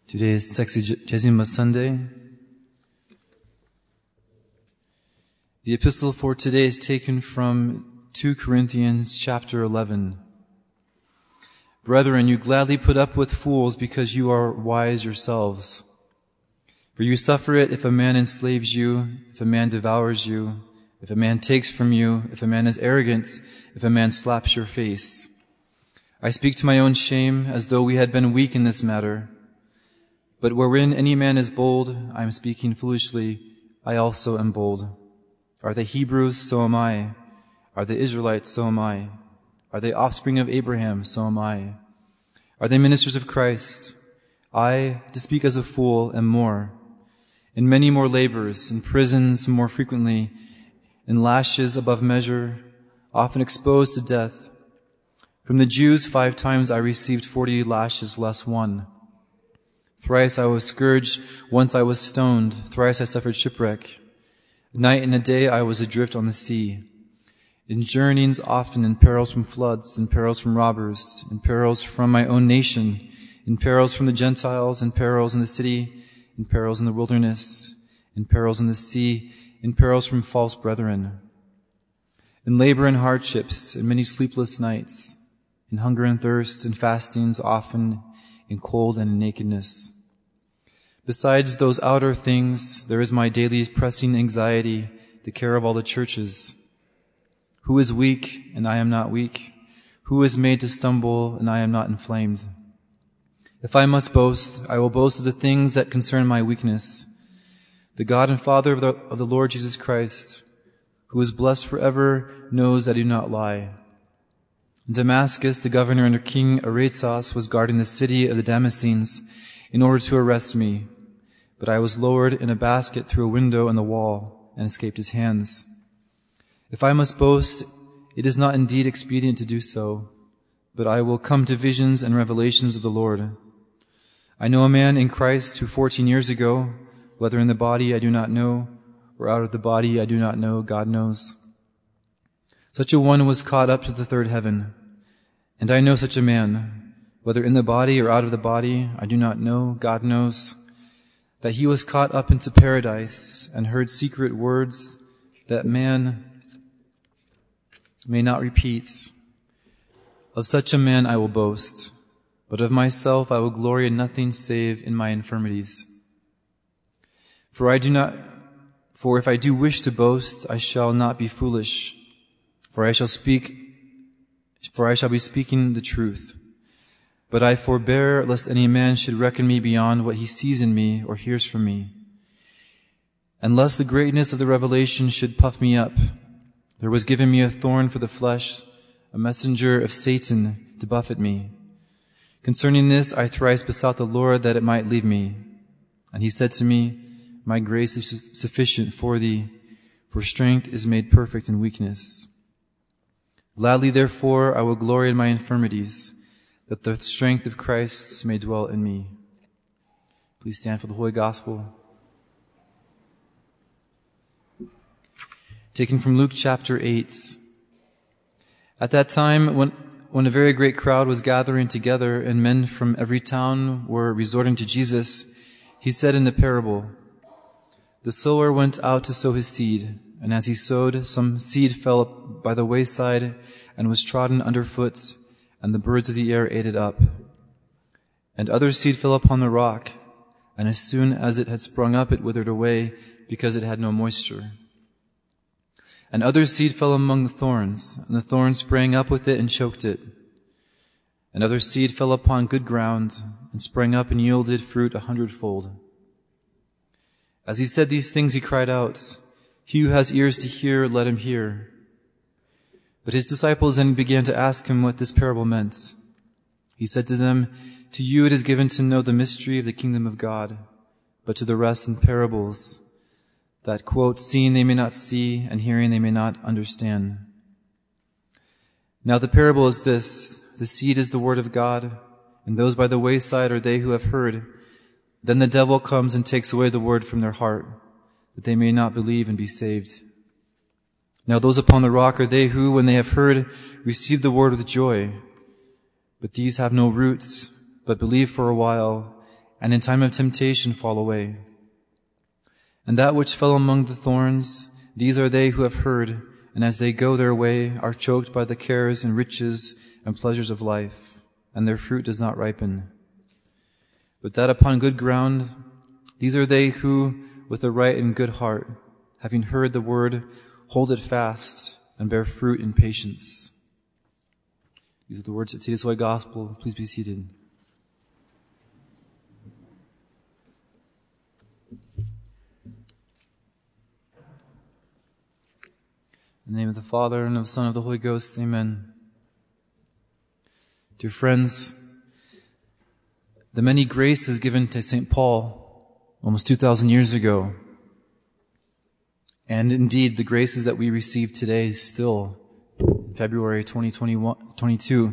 Today is Sexagesima Sunday. The epistle for today is taken from 2 Corinthians chapter 11. Brethren, you gladly put up with fools because you are wise yourselves. For you suffer it if a man enslaves you, if a man devours you, if a man takes from you, if a man is arrogant, if a man slaps your face. I speak to my own shame, as though we had been weak in this matter. But wherein any man is bold, I am speaking foolishly, I also am bold. Are they Hebrews? So am I. Are they Israelites? So am I. Are they offspring of Abraham? So am I. Are they ministers of Christ? I, to speak as a fool, am more. In many more labors, in prisons more frequently, in lashes above measure, often exposed to death. From the Jews 5 times I received 40 lashes less one. Thrice I was scourged, once I was stoned, thrice I suffered shipwreck. Night and a day I was adrift on the sea. In journeyings often, in perils from floods, in perils from robbers, in perils from my own nation, in perils from the Gentiles, in perils in the city, in perils in the wilderness, in perils in the sea, in perils from false brethren. In labor and hardships, in many sleepless nights, in hunger and thirst, in fastings often, in cold and in nakedness. Besides those outer things, there is my daily pressing anxiety, the care of all the churches. Who is weak, and I am not weak? Who is made to stumble, and I am not inflamed? If I must boast, I will boast of the things that concern my weakness. The God and Father of the Lord Jesus Christ, who is blessed forever, knows I do not lie. In Damascus, the governor under King Aretas was guarding the city of the Damascenes in order to arrest me. But I was lowered in a basket through a window in the wall and escaped his hands. If I must boast, it is not indeed expedient to do so, but I will come to visions and revelations of the Lord. I know a man in Christ who 14 years ago, whether in the body I do not know, or out of the body I do not know, God knows. Such a one was caught up to the third heaven. And I know such a man, whether in the body or out of the body, I do not know, God knows, that he was caught up into paradise and heard secret words that man may not repeat. Of such a man I will boast, but of myself I will glory in nothing save in my infirmities. For if I do wish to boast, I shall not be foolish, for I shall be speaking the truth. But I forbear lest any man should reckon me beyond what he sees in me or hears from me. And lest the greatness of the revelation should puff me up, there was given me a thorn for the flesh, a messenger of Satan to buffet me. Concerning this I thrice besought the Lord that it might leave me. And he said to me, My grace is sufficient for thee, for strength is made perfect in weakness. Gladly, therefore, I will glory in my infirmities, that the strength of Christ may dwell in me. Please stand for the Holy Gospel. Taken from Luke chapter 8. At that time, when a very great crowd was gathering together and men from every town were resorting to Jesus, he said in the parable, The sower went out to sow his seed, and as he sowed, some seed fell by the wayside and was trodden underfoot, and the birds of the air ate it up. And other seed fell upon the rock, and as soon as it had sprung up, it withered away, because it had no moisture. And other seed fell among the thorns, and the thorns sprang up with it and choked it. And other seed fell upon good ground, and sprang up and yielded fruit 100-fold. As he said these things, he cried out, He who has ears to hear, let him hear. But his disciples then began to ask him what this parable meant. He said to them, To you it is given to know the mystery of the kingdom of God, but to the rest in parables, that, quote, seeing they may not see, and hearing they may not understand. Now the parable is this: the seed is the word of God, and those by the wayside are they who have heard. Then the devil comes and takes away the word from their heart, that they may not believe and be saved. Now those upon the rock are they who, when they have heard, receive the word with joy. But these have no roots, but believe for a while, and in time of temptation fall away. And that which fell among the thorns, these are they who have heard, and as they go their way are choked by the cares and riches and pleasures of life, and their fruit does not ripen. But that upon good ground, these are they who, with a right and good heart, having heard the word, hold it fast and bear fruit in patience. These are the words of today's Holy Gospel. Please be seated. In the name of the Father, and of the Son, and of the Holy Ghost, amen. Dear friends, the many graces given to St. Paul almost 2,000 years ago, and indeed the graces that we receive today still, February 2022,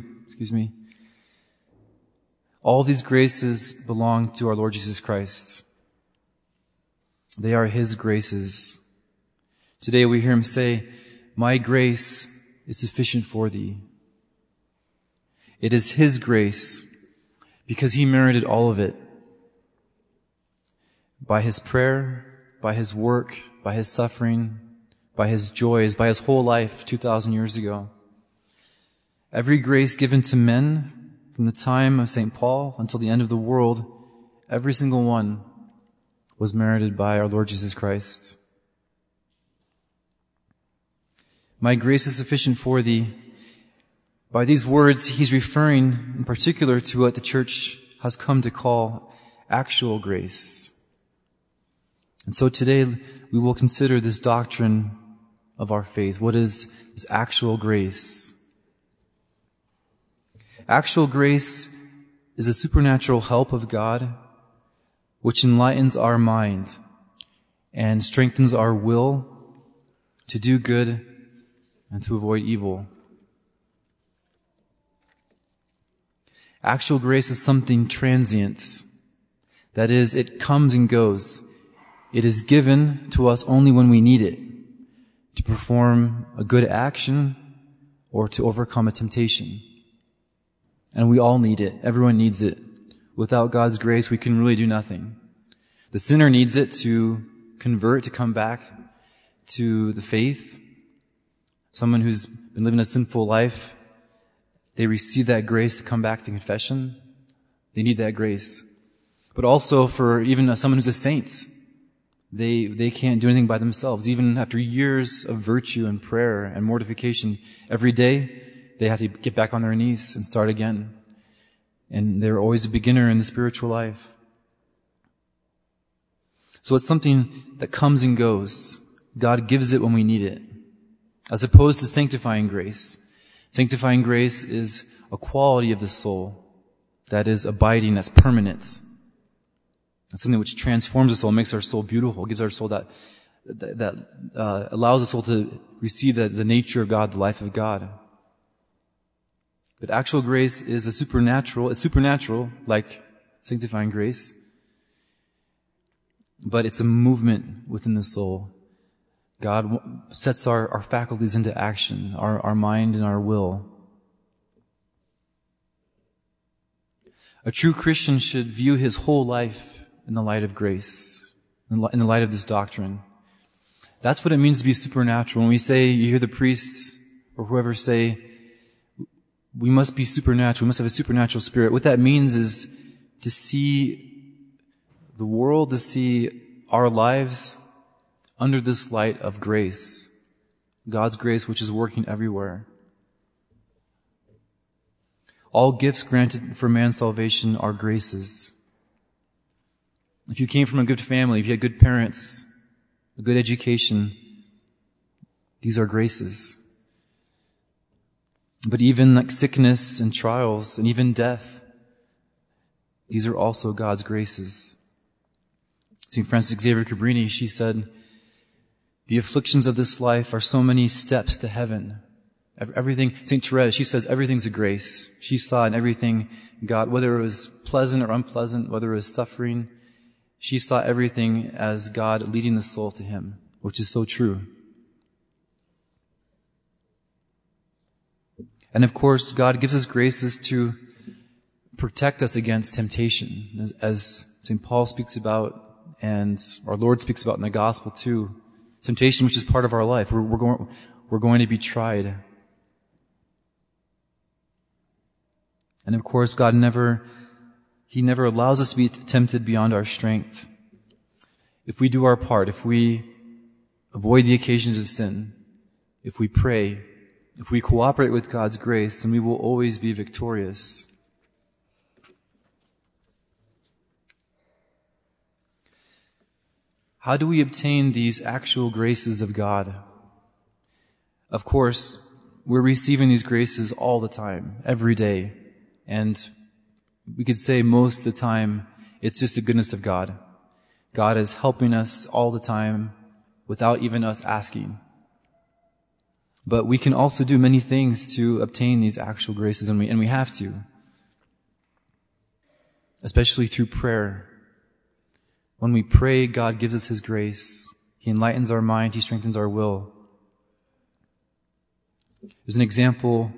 all these graces belong to our Lord Jesus Christ. They are His graces. Today we hear Him say, "My grace is sufficient for thee." It is His grace because He merited all of it. By His prayer, by His work, by His suffering, by His joys, by His whole life 2,000 years ago. Every grace given to men from the time of St. Paul until the end of the world, every single one was merited by our Lord Jesus Christ. My grace is sufficient for thee. By these words, He's referring in particular to what the church has come to call actual grace. And so today we will consider this doctrine of our faith. What is this actual grace? Actual grace is a supernatural help of God which enlightens our mind and strengthens our will to do good and to avoid evil. Actual grace is something transient. That is, it comes and goes. It is given to us only when we need it, to perform a good action or to overcome a temptation. And we all need it. Everyone needs it. Without God's grace, we can really do nothing. The sinner needs it to convert, to come back to the faith. Someone who's been living a sinful life, they receive that grace to come back to confession. They need that grace. But also for even someone who's a saint, they can't do anything by themselves. Even after years of virtue and prayer and mortification, every day they have to get back on their knees and start again. And they're always a beginner in the spiritual life. So it's something that comes and goes. God gives it when we need it. As opposed to sanctifying grace. Sanctifying grace is a quality of the soul that is abiding, that's permanent. That's something which transforms the soul, makes our soul beautiful, gives our soul that allows the soul to receive the nature of God, the life of God. But actual grace is it's supernatural, like sanctifying grace, but it's a movement within the soul. God sets our faculties into action, our mind and our will. A true Christian should view his whole life in the light of grace, in the light of this doctrine. That's what it means to be supernatural. When we say, you hear the priest or whoever say, we must be supernatural, we must have a supernatural spirit. What that means is to see the world, to see our lives under this light of grace, God's grace which is working everywhere. All gifts granted for man's salvation are graces. If you came from a good family, if you had good parents, a good education, these are graces. But even like sickness and trials and even death, these are also God's graces. St. Frances Xavier Cabrini, she said, the afflictions of this life are so many steps to heaven. Everything, St. Therese, she says everything's a grace. She saw in everything God, whether it was pleasant or unpleasant, whether it was suffering, she saw everything as God leading the soul to Him, which is so true. And of course, God gives us graces to protect us against temptation. As St. Paul speaks about, and our Lord speaks about in the gospel too. Temptation, which is part of our life. We're going to be tried. And of course, God He never allows us to be tempted beyond our strength. If we do our part, if we avoid the occasions of sin, if we pray, if we cooperate with God's grace, then we will always be victorious. How do we obtain these actual graces of God? Of course, we're receiving these graces all the time, every day. And we could say most of the time, it's just the goodness of God. God is helping us all the time without even us asking. But we can also do many things to obtain these actual graces, and we have to. Especially through prayer. When we pray, God gives us His grace. He enlightens our mind. He strengthens our will. There's an example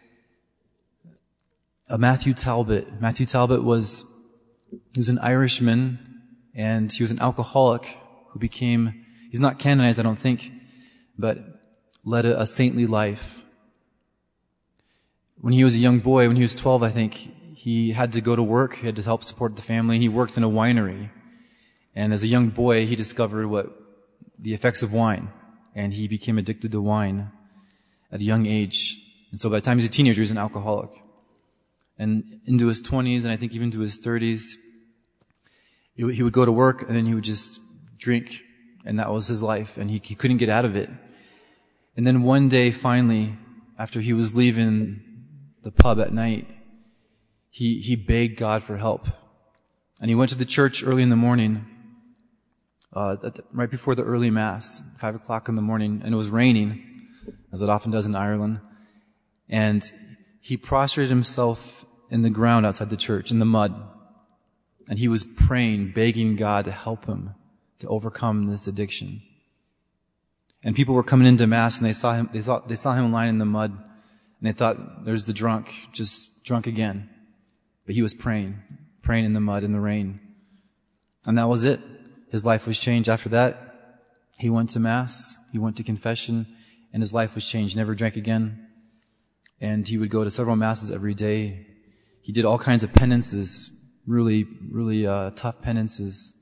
of Matthew Talbot. Matthew Talbot was an Irishman, and he was an alcoholic who he's not canonized, I don't think, but led a saintly life. When he was a young boy, when he was 12, I think, he had to go to work. He had to help support the family. He worked in a winery. And as a young boy, he discovered the effects of wine, and he became addicted to wine at a young age. And so by the time he was a teenager, he was an alcoholic. And into his 20s, and I think even to his 30s, he would go to work, and then he would just drink, and that was his life, and he couldn't get out of it. And then one day, finally, after he was leaving the pub at night, he begged God for help. And he went to the church early in the morning, right before the early Mass, 5 o'clock in the morning, and it was raining, as it often does in Ireland. And he prostrated himself in the ground outside the church, in the mud. And he was praying, begging God to help him to overcome this addiction. And people were coming into Mass, and they saw him lying in the mud, and they thought, there's the drunk, just drunk again. But he was praying in the mud, in the rain. And that was it. His life was changed after that. He went to Mass, he went to confession, and his life was changed. He never drank again. And he would go to several Masses every day. He did all kinds of penances, really tough penances.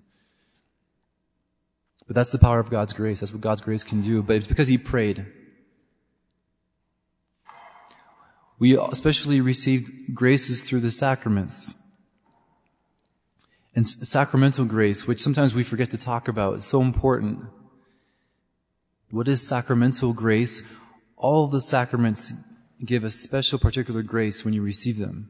But that's the power of God's grace. That's what God's grace can do. But it's because he prayed. We especially receive graces through the sacraments. And sacramental grace, which sometimes we forget to talk about, is so important. What is sacramental grace? All the sacraments give a special particular grace when you receive them.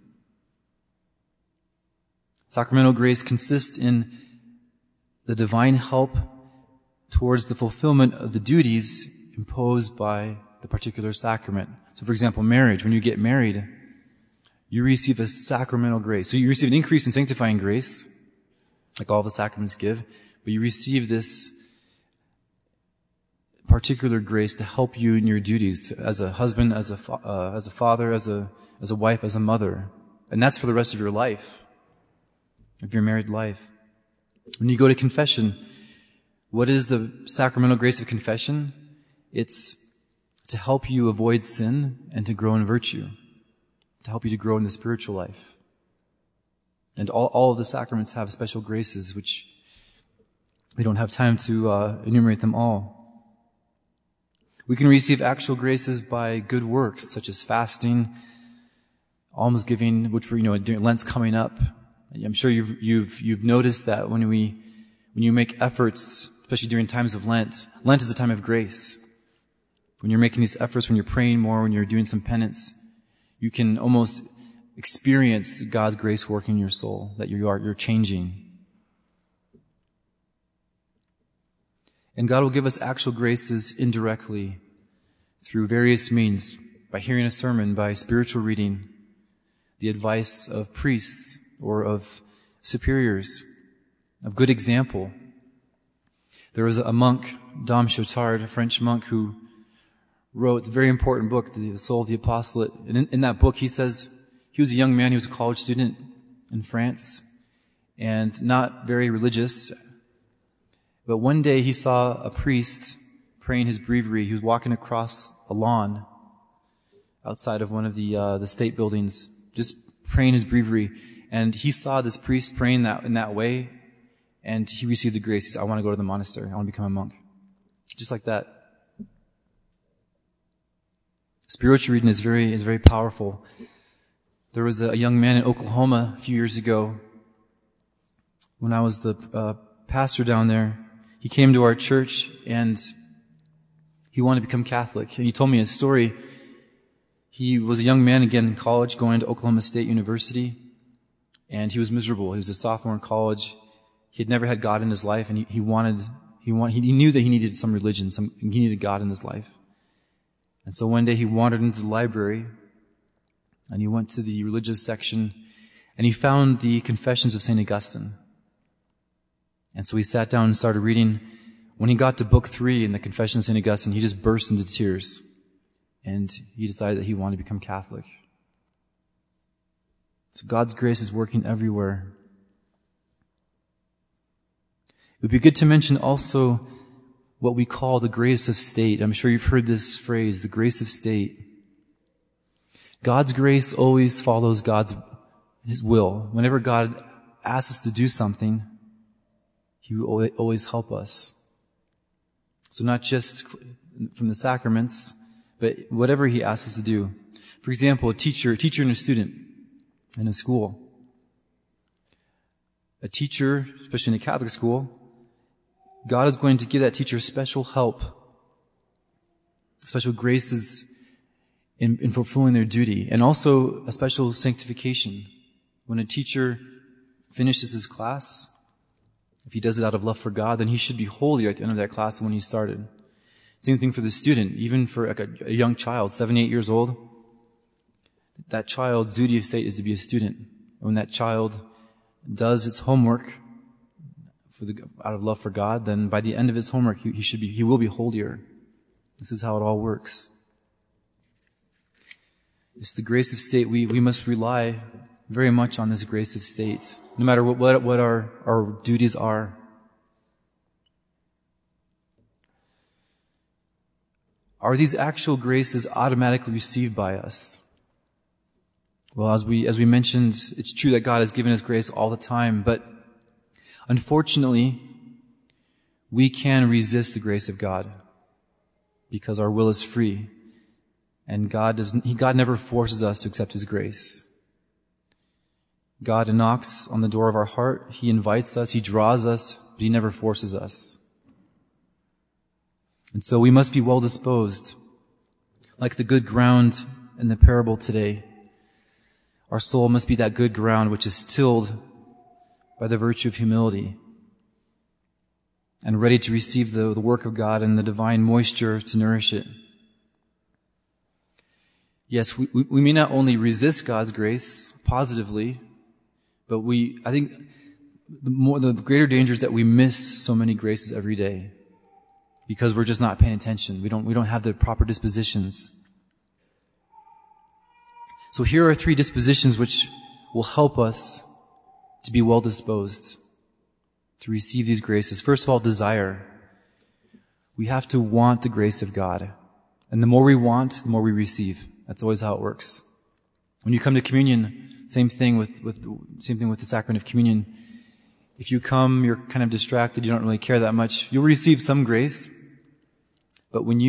Sacramental grace consists in the divine help towards the fulfillment of the duties imposed by the particular sacrament. So for example, marriage. When you get married, you receive a sacramental grace. So you receive an increase in sanctifying grace, like all the sacraments give, but you receive this particular grace to help you in your duties as a husband, as a father, as a wife, as a mother. And that's for the rest of your life, of your married life. When you go to confession, what is the sacramental grace of confession? It's to help you avoid sin and to grow in virtue, to help you to grow in the spiritual life. And all of the sacraments have special graces, which we don't have time to enumerate them all. We can receive actual graces by good works, such as fasting, almsgiving, which we're, during Lent's coming up. I'm sure you've noticed that when you make efforts, especially during times of Lent is a time of grace. When you're making these efforts, when you're praying more, when you're doing some penance, you can almost experience God's grace working in your soul, that you're changing. And God will give us actual graces indirectly through various means, by hearing a sermon, by spiritual reading, the advice of priests or of superiors, of good example. There was a monk, Dom Chotard, a French monk, who wrote a very important book, The Soul of the Apostolate. And in that book, he says he was a young man, he was a college student in France, and not very religious. But one day he saw a priest praying his breviary. He was walking across a lawn outside of one of the state buildings, just praying his breviary. And he saw this priest praying in that way, and he received the grace. He said, I want to go to the monastery. I want to become a monk. Just like that. Spiritual reading is very powerful. There was a young man in Oklahoma a few years ago when I was the pastor down there. He came to our church and he wanted to become Catholic. And he told me his story. He was a young man again in college going to Oklahoma State University, and he was miserable. He was a sophomore in college. He had never had God in his life, and he knew that he needed some religion, he needed God in his life. And so one day he wandered into the library, and he went to the religious section, and he found the Confessions of St. Augustine. And so he sat down and started reading. When he got to book 3 in the Confessions of St. Augustine, he just burst into tears, and he decided that he wanted to become Catholic. So God's grace is working everywhere. It would be good to mention also what we call the grace of state. I'm sure you've heard this phrase, the grace of state. God's grace always follows His will. Whenever God asks us to do something, He will always help us. So not just from the sacraments, but whatever He asks us to do. For example, a teacher and a student in a school. A teacher, especially in a Catholic school, God is going to give that teacher special help, special graces in fulfilling their duty, and also a special sanctification. When a teacher finishes his class, if he does it out of love for God, then he should be holier at the end of that class than when he started. Same thing for the student, even for a young child, 7, 8 years old. That child's duty of state is to be a student. And when that child does its homework out of love for God, then by the end of his homework, he will be holier. This is how it all works. It's the grace of state. We must rely very much on this grace of state, no matter what our duties are. Are these actual graces automatically received by us? Well, as we mentioned, it's true that God has given us grace all the time, but unfortunately, we can resist the grace of God because our will is free, and God never forces us to accept His grace. God knocks on the door of our heart. He invites us. He draws us, but He never forces us. And so we must be well disposed, like the good ground in the parable today. Our soul must be that good ground which is tilled by the virtue of humility and ready to receive the work of God and the divine moisture to nourish it. Yes, we may not only resist God's grace positively, but I think the greater danger is that we miss so many graces every day because we're just not paying attention. We don't have the proper dispositions. So here are 3 dispositions which will help us to be well disposed to receive these graces. First of all, desire. We have to want the grace of God. And the more we want, the more we receive. That's always how it works. When you come to communion, same thing with the sacrament of communion. If you come, you're kind of distracted, you don't really care that much, you'll receive some grace. But when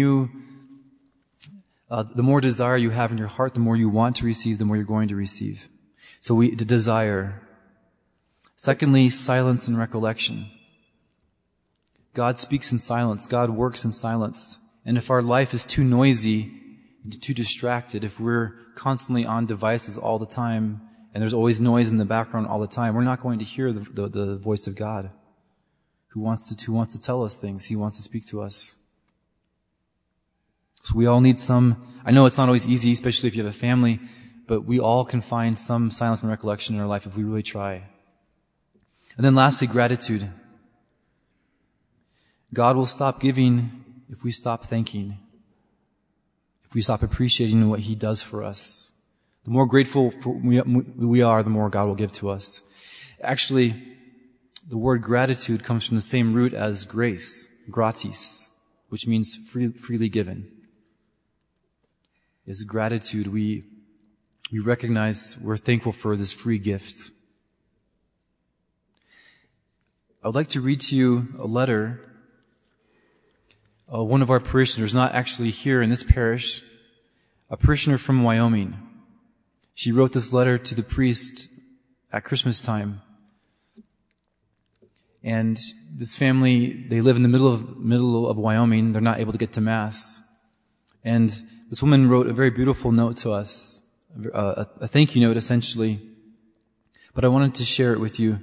the more desire you have in your heart, the more you want to receive, the more you're going to receive. So the desire. Secondly, silence and recollection. God speaks in silence. God works in silence. And if our life is too noisy, too distracted, if we're constantly on devices all the time, and there's always noise in the background all the time, we're not going to hear the voice of God, who wants to tell us things. He wants to speak to us. So we all need I know it's not always easy, especially if you have a family, but we all can find some silence and recollection in our life if we really try. And then lastly, gratitude. God will stop giving if we stop thanking, if we stop appreciating what He does for us. The more grateful we are, the more God will give to us. Actually, The word gratitude comes from the same root as grace, gratis, which means freely given. Is gratitude. We recognize we're thankful for this free gift. I would like to read to you a letter. One of our parishioners, not actually here in this parish, a parishioner from Wyoming. She wrote this letter to the priest at Christmas time. And this family, they live in the middle of Wyoming. They're not able to get to Mass. And this woman wrote a very beautiful note to us, a thank you note essentially. But I wanted to share it with you.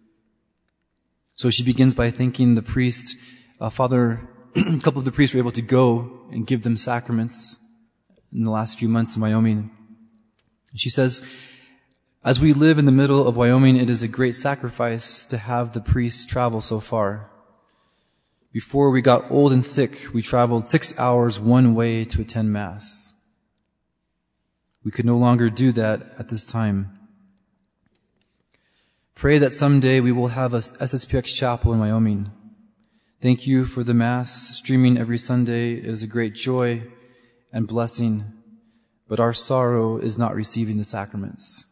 So she begins by thanking the priest. A couple of the priests were able to go and give them sacraments in the last few months in Wyoming. She says, as we live in the middle of Wyoming, it is a great sacrifice to have the priests travel so far. Before we got old and sick, we traveled 6 hours one way to attend Mass. We could no longer do that at this time. Pray that someday we will have a SSPX chapel in Wyoming. Thank you for the Mass streaming every Sunday. It is a great joy and blessing, but our sorrow is not receiving the sacraments.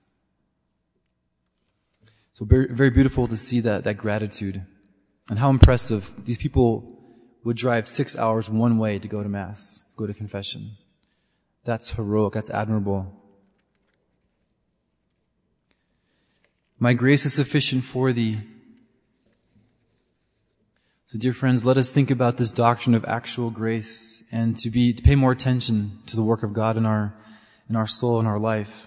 So very, very beautiful to see that gratitude. And how impressive. These people would drive 6 hours one way to go to Mass, go to confession. That's heroic. That's admirable. My grace is sufficient for thee. So dear friends, let us think about this doctrine of actual grace and to pay more attention to the work of God in our soul, in our life.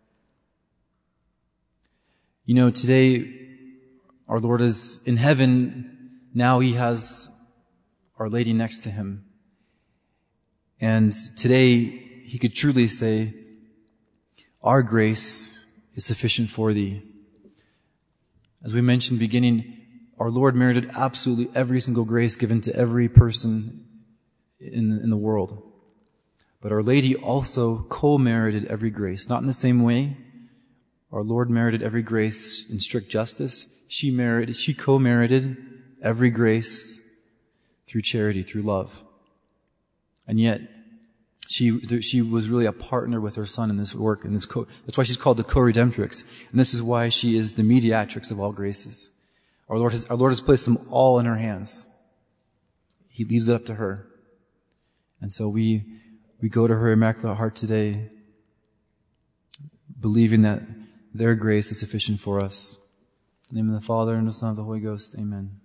You know, today, our Lord is in heaven. Now He has Our Lady next to Him. And today, He could truly say, our grace is sufficient for thee. As we mentioned beginning, our Lord merited absolutely every single grace given to every person in the world. But Our Lady also co-merited every grace, not in the same way. Our Lord merited every grace in strict justice. She co-merited every grace through charity, through love. And yet, she was really a partner with her Son in this work, and that's why she's called the co-redemptrix. And this is why she is the mediatrix of all graces. Our Lord has placed them all in her hands. He leaves it up to her. And so we go to her Immaculate Heart today, believing that their grace is sufficient for us. In the name of the Father, and the Son, and the Holy Ghost. Amen.